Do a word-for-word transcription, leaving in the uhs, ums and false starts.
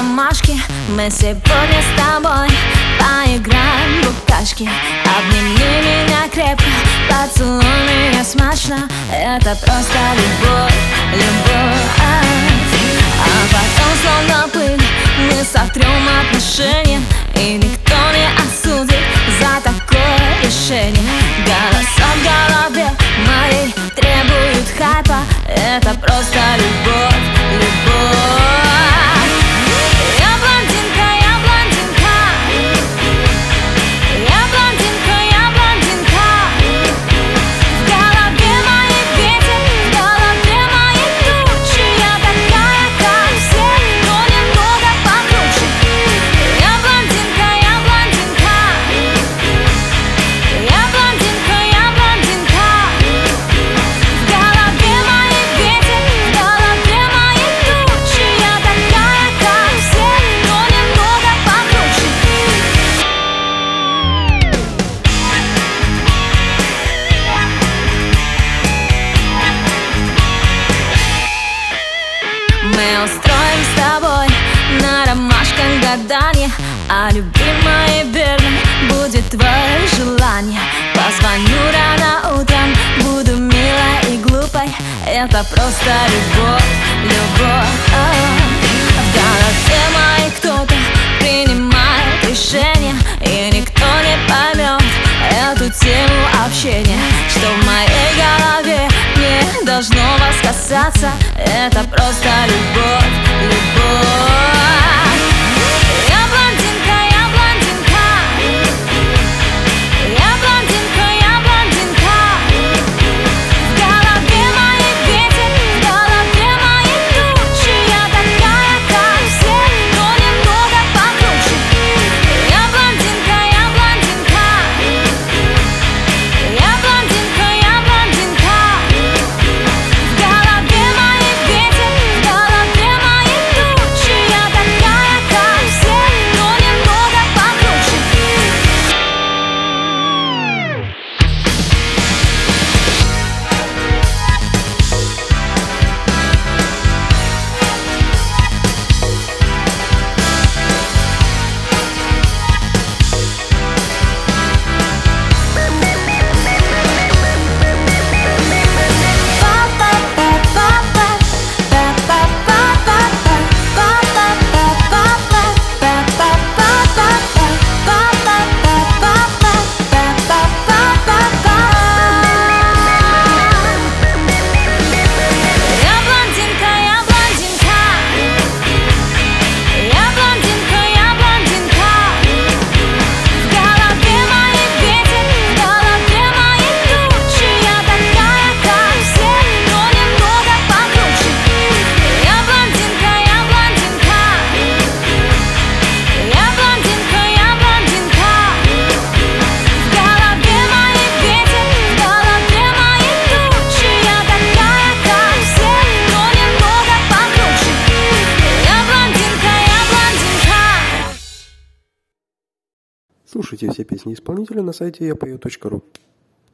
ромашке. Мы сегодня с тобой поиграем в букашки. Обними меня крепко, поцелуй меня смачно. Это просто любовь, любовь. А потом, словно пыль, мы сотрем отношения, и никто не осудит за такое решение. Голоса в голове моей требуют хайпа. Это просто любовь, любовь. Я блондинка, я блондинка. Я блондинка, я блондинка. В голове моей ветер, в голове моей тучи. Я такая, как все, но немного покруче. Я блондинка, я блондинка. Я блондинка, я блондинка. В голове моей ветер, в голове моей тучи. Я такая, как все, но немного покруче. Мы устроим с тобой на ромашках гаданье, а любимой верной будет твое желание. Позвоню рано утром, буду милой и глупой. Это просто любовь, любовь. В голове моей кто-то принимает решение, и никто не поймет эту тему общения. Что в моей голове не должно вас касаться. Это просто любовь, любовь. Я блондинка, я блондинка. Я блондинка, я блондинка. В голове моей ветер, в голове моей тучи. Я такая, как все, но немного покруче. Я блондинка, я блондинка. Я блондинка, я блондинка. В голове моей ветер, в голове моей тучи. Я такая, как все, но немного покруче. Я блондинка, я блондинка. Я блондинка, я блондинка. В голове моей ветер, в голове моей тучи. Я такая, как все, но немного покруче. Я блондинка, я блондинка. Я блондинка, я блондинка. В голове моей ветер, в голове моей тучи. Я такая, как все, но немного покруче. Я блондинка, я блондинка. Слушайте все песни исполнителя на сайте я пою точка ру.